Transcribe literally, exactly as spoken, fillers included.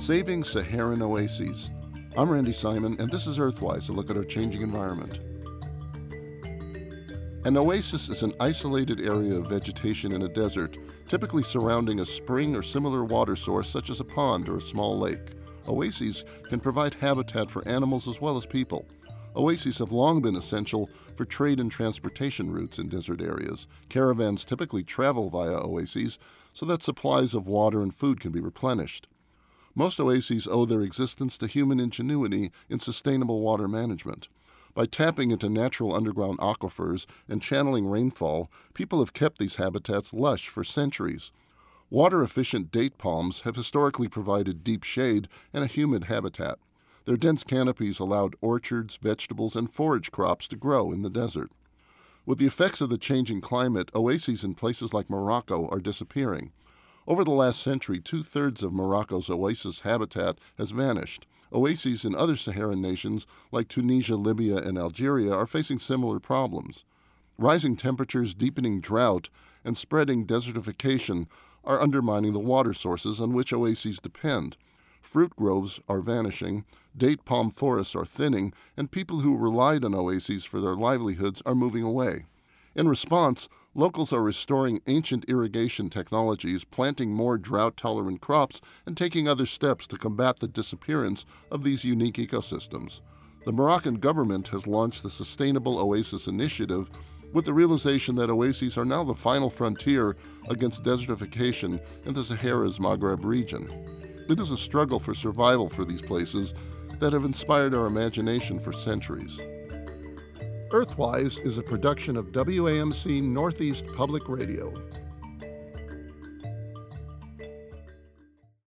Saving Saharan Oases. I'm Randy Simon, and this is Earthwise, a look at our changing environment. An oasis is an isolated area of vegetation in a desert, typically surrounding a spring or similar water source such as a pond or a small lake. Oases can provide habitat for animals as well as people. Oases have long been essential for trade and transportation routes in desert areas. Caravans typically travel via oases so that supplies of water and food can be replenished. Most oases owe their existence to human ingenuity in sustainable water management. By tapping into natural underground aquifers and channeling rainfall, people have kept these habitats lush for centuries. Water-efficient date palms have historically provided deep shade and a humid habitat. Their dense canopies allowed orchards, vegetables, and forage crops to grow in the desert. With the effects of the changing climate, oases in places like Morocco are disappearing. Over the last century, two-thirds of Morocco's oasis habitat has vanished. Oases in other Saharan nations like Tunisia, Libya, and Algeria are facing similar problems. Rising temperatures, deepening drought, and spreading desertification are undermining the water sources on which oases depend. Fruit groves are vanishing, date palm forests are thinning, and people who relied on oases for their livelihoods are moving away. In response, locals are restoring ancient irrigation technologies, planting more drought-tolerant crops, and taking other steps to combat the disappearance of these unique ecosystems. The Moroccan government has launched the Sustainable Oasis Initiative with the realization that oases are now the final frontier against desertification in the Sahara's Maghreb region. It is a struggle for survival for these places that have inspired our imagination for centuries. Earthwise is a production of W A M C Northeast Public Radio.